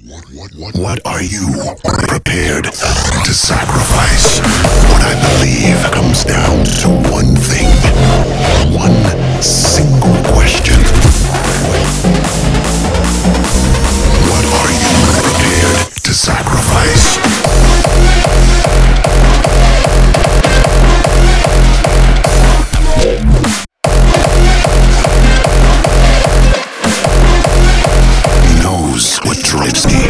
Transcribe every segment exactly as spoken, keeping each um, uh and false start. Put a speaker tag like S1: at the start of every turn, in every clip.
S1: What are you prepared to sacrifice? What I believe comes down to one thing, one single question. What are you prepared to sacrifice? He knows what drives me.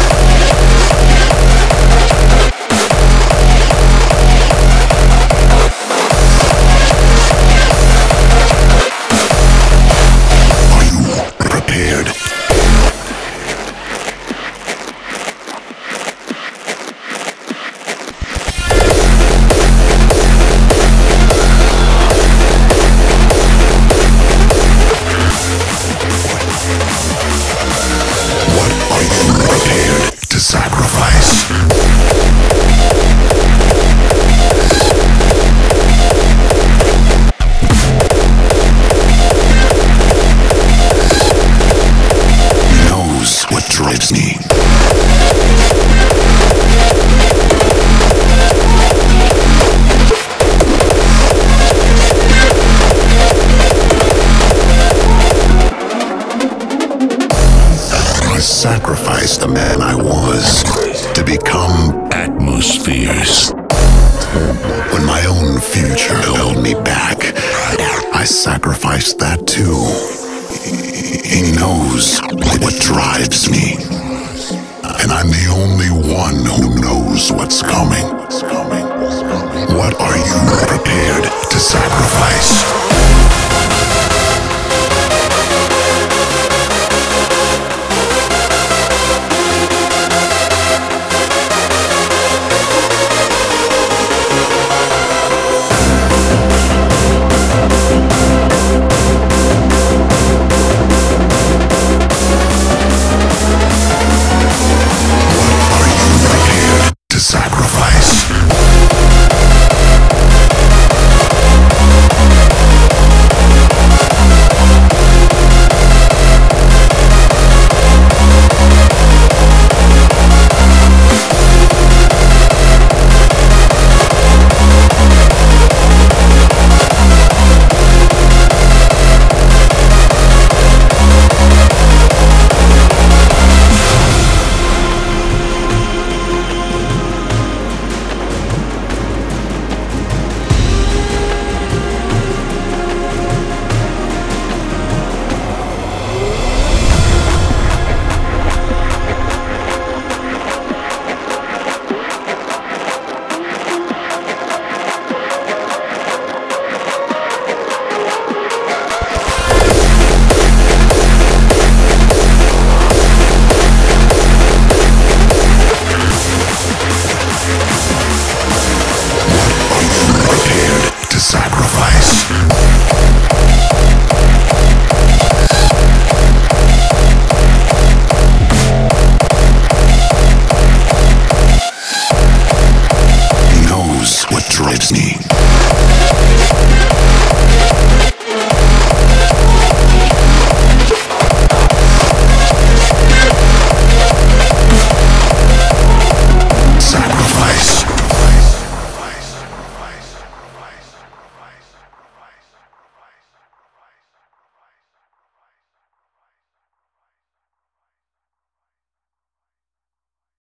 S1: Drives me. I sacrificed the man I was to become atmospheres. When my own future held me back, I sacrificed that too. He knows what drives me, and I'm the only one who knows what's coming. What are you prepared to sacrifice?